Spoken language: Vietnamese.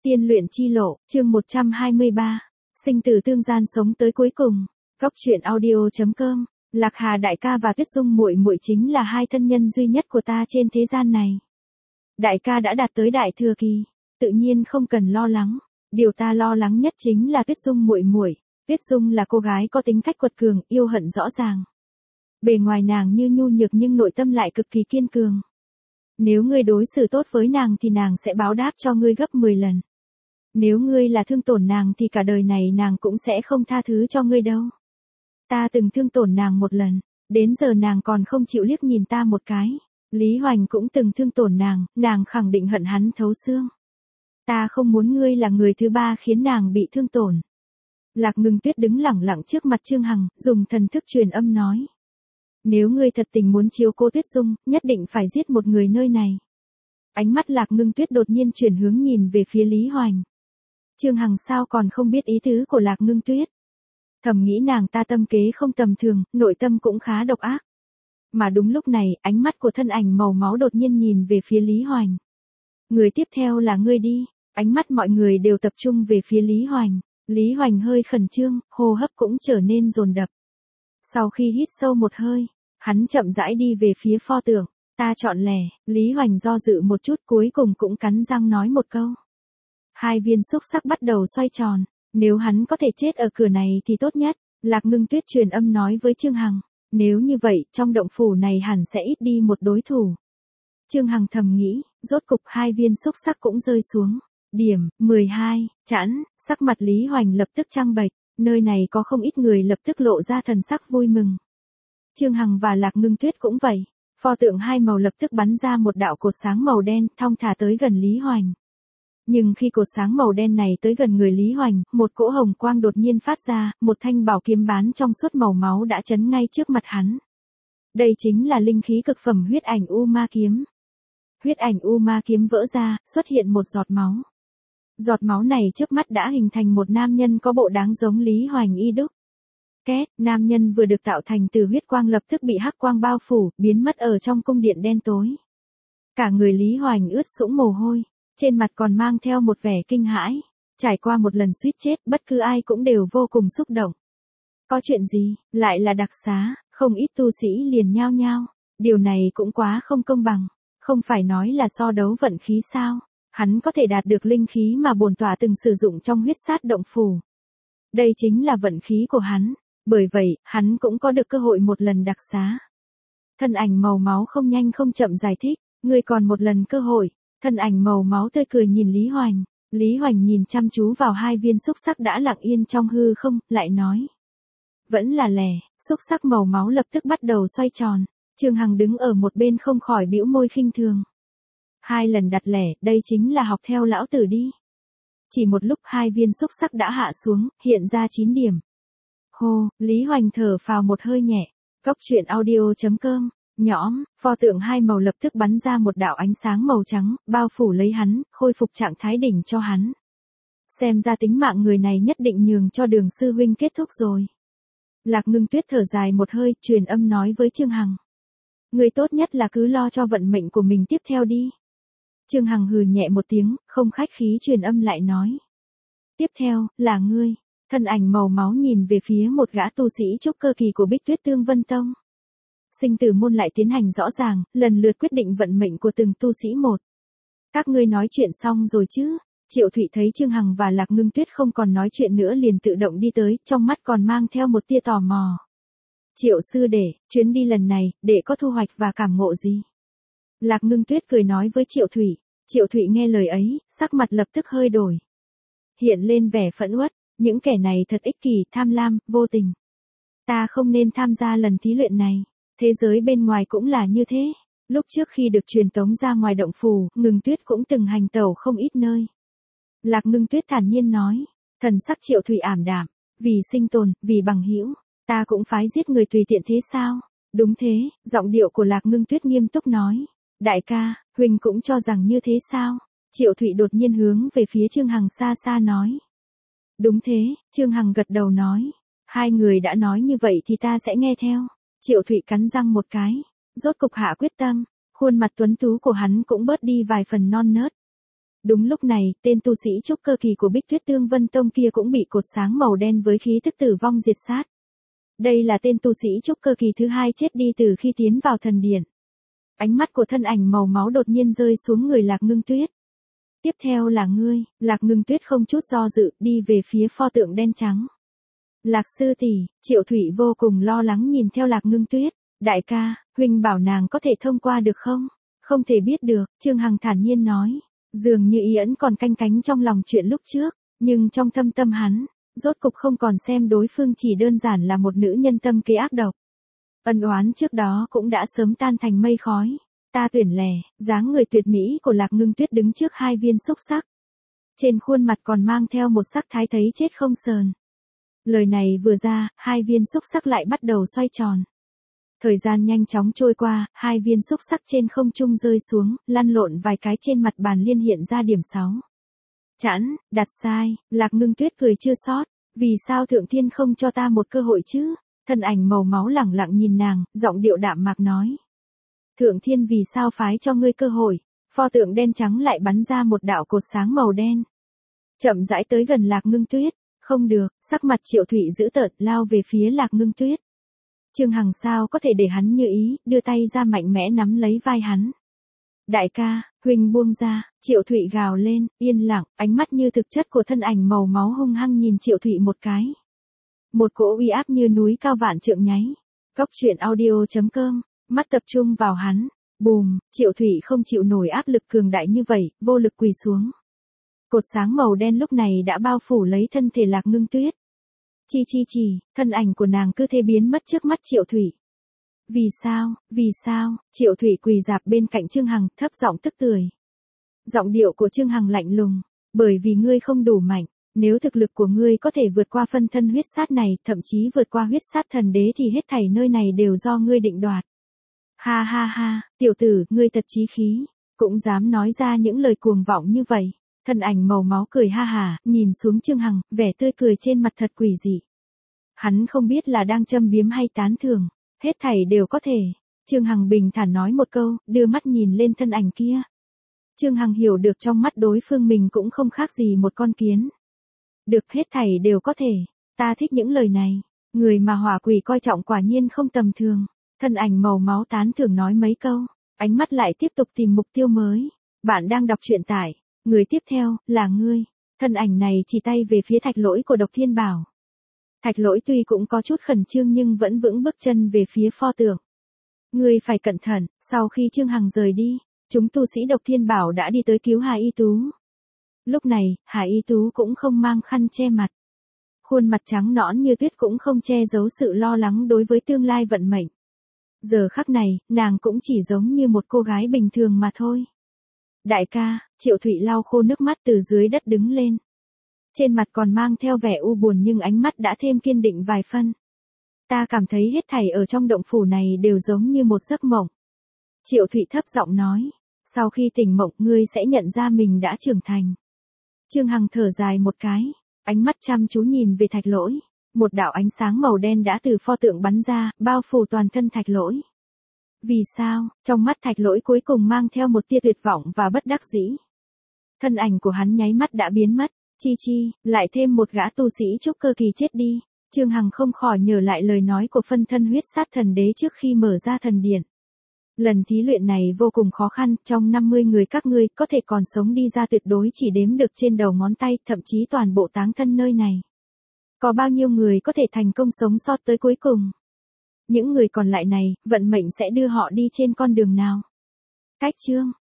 Tiên luyện chi lộ, chương 123. Sinh tử tương gian sống tới cuối cùng. Góc truyện audio.com. Lạc Hà đại ca và Tuyết Dung muội muội chính là hai thân nhân duy nhất của ta trên thế gian này. Đại ca đã đạt tới đại thừa kỳ, tự nhiên không cần lo lắng. Điều ta lo lắng nhất chính là Tuyết Dung muội muội. Tuyết Dung là cô gái có tính cách quật cường, yêu hận rõ ràng. Bề ngoài nàng như nhu nhược nhưng nội tâm lại cực kỳ kiên cường. Nếu ngươi đối xử tốt với nàng thì nàng sẽ báo đáp cho ngươi gấp 10 lần. Nếu ngươi là thương tổn nàng thì cả đời này nàng cũng sẽ không tha thứ cho ngươi đâu. Ta từng thương tổn nàng một lần, đến giờ nàng còn không chịu liếc nhìn ta một cái. Lý Hoành cũng từng thương tổn nàng khẳng định hận hắn thấu xương. Ta không muốn ngươi là người thứ ba khiến nàng bị thương tổn. Lạc Ngưng Tuyết đứng lẳng lặng trước mặt Trương Hằng, dùng thần thức truyền âm nói. Nếu ngươi thật tình muốn chiếu cô Tuyết Dung, nhất định phải giết một người nơi này. Ánh mắt Lạc Ngưng Tuyết đột nhiên chuyển hướng nhìn về phía Lý Hoành. Trương Hằng sao còn không biết ý tứ của Lạc Ngưng Tuyết. Thầm nghĩ nàng ta tâm kế không tầm thường, nội tâm cũng khá độc ác. Mà đúng lúc này, ánh mắt của thân ảnh màu máu đột nhiên nhìn về phía Lý Hoành. Người tiếp theo là ngươi đi. Ánh mắt mọi người đều tập trung về phía Lý Hoành. Lý Hoành hơi khẩn trương, hô hấp cũng trở nên dồn dập. Sau khi hít sâu một hơi, hắn chậm rãi đi về phía pho tượng. Ta chọn lẻ. Lý Hoành do dự một chút, cuối cùng cũng cắn răng nói một câu. Hai viên xúc sắc bắt đầu xoay tròn. Nếu hắn có thể chết ở cửa này thì tốt nhất. Lạc Ngưng Tuyết truyền âm nói với Trương Hằng. Nếu như vậy, trong động phủ này hẳn sẽ ít đi một đối thủ. Trương Hằng thầm nghĩ, rốt cục hai viên xúc sắc cũng rơi xuống. Điểm, 12, chẵn, sắc mặt Lý Hoành lập tức trăng bệch. Nơi này có không ít người lập tức lộ ra thần sắc vui mừng. Trương Hằng và Lạc Ngưng Tuyết cũng vậy. Pho tượng hai màu lập tức bắn ra một đạo cột sáng màu đen, thong thả tới gần Lý Hoành. Nhưng khi cột sáng màu đen này tới gần người Lý Hoành, một cỗ hồng quang đột nhiên phát ra, một thanh bảo kiếm bán trong suốt màu máu đã chấn ngay trước mặt hắn. Đây chính là linh khí cực phẩm huyết ảnh U Ma kiếm. Huyết ảnh U Ma kiếm vỡ ra, xuất hiện một giọt máu. Giọt máu này trước mắt đã hình thành một nam nhân có bộ dáng giống Lý Hoành y đúc. Két, nam nhân vừa được tạo thành từ huyết quang lập tức bị hắc quang bao phủ, biến mất ở trong cung điện đen tối. Cả người Lý Hoành ướt sũng mồ hôi, trên mặt còn mang theo một vẻ kinh hãi. Trải qua một lần suýt chết, bất cứ ai cũng đều vô cùng xúc động. Có chuyện gì, lại là đặc xá, không ít tu sĩ liền nhao nhao. Điều này cũng quá không công bằng, không phải nói là so đấu vận khí sao? Hắn có thể đạt được linh khí mà bổn tọa từng sử dụng trong huyết sát động phủ. Đây chính là vận khí của hắn, bởi vậy, hắn cũng có được cơ hội một lần đặc xá. Thân ảnh màu máu không nhanh không chậm giải thích, ngươi còn một lần cơ hội. Thân ảnh màu máu tươi cười nhìn Lý Hoành. Lý Hoành nhìn chăm chú vào hai viên xúc sắc đã lặng yên trong hư không, lại nói. Vẫn là lẻ, xúc sắc màu máu lập tức bắt đầu xoay tròn. Trương Hằng đứng ở một bên không khỏi bĩu môi khinh thường. Hai lần đặt lẻ, đây chính là học theo lão tử đi. Chỉ một lúc hai viên xúc sắc đã hạ xuống, hiện ra 9 điểm. Hô, Lý Hoành thở phào một hơi nhẹ. Góc truyện audio.com. Nhõm, pho tượng hai màu lập tức bắn ra một đạo ánh sáng màu trắng, bao phủ lấy hắn, khôi phục trạng thái đỉnh cho hắn. Xem ra tính mạng người này nhất định nhường cho Đường sư huynh kết thúc rồi. Lạc Ngưng Tuyết thở dài một hơi, truyền âm nói với Trương Hằng. Người tốt nhất là cứ lo cho vận mệnh của mình tiếp theo đi. Trương Hằng hừ nhẹ một tiếng, không khách khí truyền âm lại nói. Tiếp theo, là ngươi. Thân ảnh màu máu nhìn về phía một gã tu sĩ trúc cơ kỳ của Bích Tuyết Tương Vân Tông. Sinh tử môn lại tiến hành rõ ràng, lần lượt quyết định vận mệnh của từng tu sĩ một. Các ngươi nói chuyện xong rồi chứ? Triệu Thụy thấy Trương Hằng và Lạc Ngưng Tuyết không còn nói chuyện nữa liền tự động đi tới, trong mắt còn mang theo một tia tò mò. Triệu sư đệ, chuyến đi lần này, đệ có thu hoạch và cảm ngộ gì? Lạc Ngưng Tuyết cười nói với Triệu Thụy. Triệu Thụy nghe lời ấy, sắc mặt lập tức hơi đổi. Hiện lên vẻ phẫn uất, những kẻ này thật ích kỷ, tham lam, vô tình. Ta không nên tham gia lần thí luyện này. Thế giới bên ngoài cũng là như thế. Lúc trước khi được truyền tống ra ngoài động phủ, Ngưng Tuyết cũng từng hành tẩu không ít nơi. Lạc Ngưng Tuyết thản nhiên nói. Thần sắc Triệu Thụy ảm đạm. Vì sinh tồn, vì bằng hữu, ta cũng phái giết người tùy tiện thế sao? Đúng thế, giọng điệu của Lạc Ngưng Tuyết nghiêm túc nói. Đại ca, huynh cũng cho rằng như thế sao? Triệu Thụy đột nhiên hướng về phía Trương Hằng xa xa nói. Đúng thế, Trương Hằng gật đầu nói. Hai người đã nói như vậy thì ta sẽ nghe theo. Triệu Thụy cắn răng một cái, rốt cục hạ quyết tâm, khuôn mặt tuấn tú của hắn cũng bớt đi vài phần non nớt. Đúng lúc này, tên tu sĩ trúc cơ kỳ của Bích Tuyết Tương Vân Tông kia cũng bị cột sáng màu đen với khí tức tử vong diệt sát. Đây là tên tu sĩ trúc cơ kỳ thứ hai chết đi từ khi tiến vào thần điện. Ánh mắt của thân ảnh màu máu đột nhiên rơi xuống người Lạc Ngưng Tuyết. Tiếp theo là ngươi. Lạc Ngưng Tuyết không chút do dự, đi về phía pho tượng đen trắng. Lạc sư tỷ, Triệu Thụy vô cùng lo lắng nhìn theo Lạc Ngưng Tuyết. Đại ca, huynh bảo nàng có thể thông qua được không? Không thể biết được, Trương Hằng thản nhiên nói. Dường như ý ẩn còn canh cánh trong lòng chuyện lúc trước, nhưng trong thâm tâm hắn, rốt cục không còn xem đối phương chỉ đơn giản là một nữ nhân tâm kế ác độc. Ân oán trước đó cũng đã sớm tan thành mây khói. Ta tuyển lẻ, dáng người tuyệt mỹ của Lạc Ngưng Tuyết đứng trước hai viên xúc sắc. Trên khuôn mặt còn mang theo một sắc thái thấy chết không sờn. Lời này vừa ra, hai viên xúc sắc lại bắt đầu xoay tròn. Thời gian nhanh chóng trôi qua, hai viên xúc sắc trên không trung rơi xuống, lăn lộn vài cái trên mặt bàn liên hiện ra điểm 6. Chẵn, đặt sai, Lạc Ngưng Tuyết cười chưa sót. Vì sao Thượng Thiên không cho ta một cơ hội chứ? Thân ảnh màu máu lẳng lặng nhìn nàng, giọng điệu đạm mạc nói. Thượng Thiên vì sao phái cho ngươi cơ hội? Pho tượng đen trắng lại bắn ra một đạo cột sáng màu đen. Chậm rãi tới gần Lạc Ngưng Tuyết. Không được, sắc mặt Triệu Thụy dữ tợn lao về phía Lạc Ngưng Tuyết. Trương Hằng sao có thể để hắn như ý, đưa tay ra mạnh mẽ nắm lấy vai hắn. Đại ca, huynh buông ra, Triệu Thụy gào lên, yên lặng, ánh mắt như thực chất của thân ảnh màu máu hung hăng nhìn Triệu Thụy một cái. Một cỗ uy áp như núi cao vạn trượng nháy. Góc truyện audio.com, mắt tập trung vào hắn. Bùm, Triệu Thụy không chịu nổi áp lực cường đại như vậy, vô lực quỳ xuống. Cột sáng màu đen lúc này đã bao phủ lấy thân thể Lạc Ngưng Tuyết. Chi, thân ảnh của nàng cứ thế biến mất trước mắt Triệu Thụy. Vì sao, Triệu Thụy quỳ dạp bên cạnh Trương Hằng, thấp giọng tức tưởi. Giọng điệu của Trương Hằng lạnh lùng, bởi vì ngươi không đủ mạnh, nếu thực lực của ngươi có thể vượt qua phân thân huyết sát này, thậm chí vượt qua huyết sát thần đế thì hết thảy nơi này đều do ngươi định đoạt. Ha, tiểu tử, ngươi thật chí khí, cũng dám nói ra những lời cuồng vọng như vậy. Thân ảnh màu máu cười ha hà, nhìn xuống Trương Hằng, vẻ tươi cười trên mặt thật quỷ dị. Hắn không biết là đang châm biếm hay tán thưởng, hết thảy đều có thể. Trương Hằng bình thản nói một câu, đưa mắt nhìn lên thân ảnh kia. Trương Hằng hiểu được trong mắt đối phương mình cũng không khác gì một con kiến. Được, hết thảy đều có thể, ta thích những lời này. Người mà hỏa quỷ coi trọng quả nhiên không tầm thường. Thân ảnh màu máu tán thưởng nói mấy câu, ánh mắt lại tiếp tục tìm mục tiêu mới. Bạn đang đọc truyện tại. Người tiếp theo, là ngươi. Thân ảnh này chỉ tay về phía Thạch Lỗi của Độc Thiên Bảo. Thạch Lỗi tuy cũng có chút khẩn trương nhưng vẫn vững bước chân về phía pho tượng. Ngươi phải cẩn thận, sau khi Trương Hằng rời đi, chúng tu sĩ Độc Thiên Bảo đã đi tới cứu Hà Y Tú. Lúc này, Hà Y Tú cũng không mang khăn che mặt. Khuôn mặt trắng nõn như tuyết cũng không che giấu sự lo lắng đối với tương lai vận mệnh. Giờ khắc này, nàng cũng chỉ giống như một cô gái bình thường mà thôi. Đại ca, Triệu Thụy lau khô nước mắt từ dưới đất đứng lên. Trên mặt còn mang theo vẻ u buồn nhưng ánh mắt đã thêm kiên định vài phân. Ta cảm thấy hết thảy ở trong động phủ này đều giống như một giấc mộng. Triệu Thụy thấp giọng nói, sau khi tỉnh mộng ngươi sẽ nhận ra mình đã trưởng thành. Trương Hằng thở dài một cái, ánh mắt chăm chú nhìn về Thạch Lỗi. Một đạo ánh sáng màu đen đã từ pho tượng bắn ra, bao phủ toàn thân Thạch Lỗi. Vì sao, trong mắt Thạch Lỗi cuối cùng mang theo một tia tuyệt vọng và bất đắc dĩ. Thân ảnh của hắn nháy mắt đã biến mất, lại thêm một gã tu sĩ trúc cơ kỳ chết đi. Trương Hằng không khỏi nhớ lại lời nói của phân thân huyết sát thần đế trước khi mở ra thần điện. Lần thí luyện này vô cùng khó khăn, trong 50 người các ngươi có thể còn sống đi ra tuyệt đối chỉ đếm được trên đầu ngón tay, thậm chí toàn bộ táng thân nơi này. Có bao nhiêu người có thể thành công sống sót tới cuối cùng? Những người còn lại này, vận mệnh sẽ đưa họ đi trên con đường nào? Cách chương